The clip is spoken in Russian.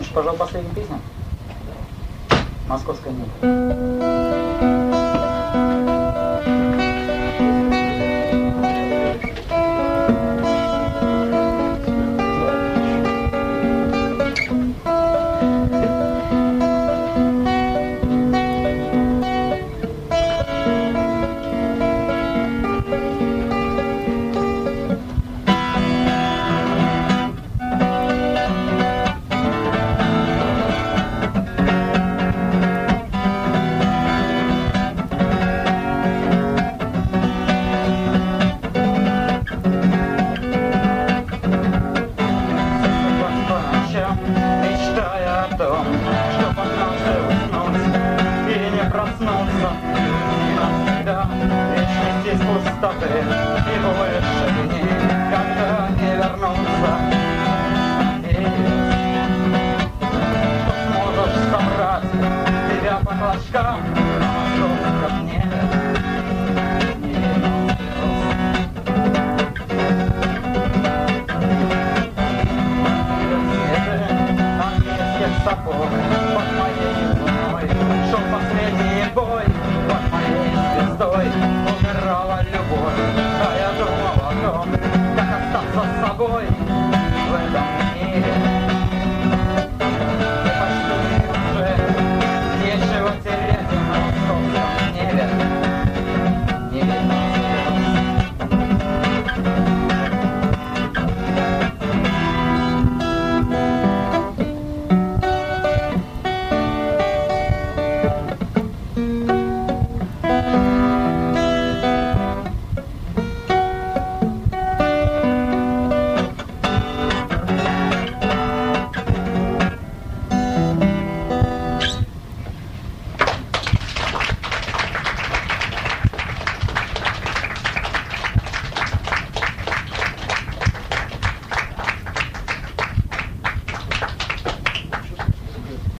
Иванович, пожалуй, последняя песня. Московское небо. Проснуться навсегда, вечность из пустоты и больше никогда не вернуться. Надеюсь, что сможешь собрать тебя по клочкам на московском небе. От низких сапог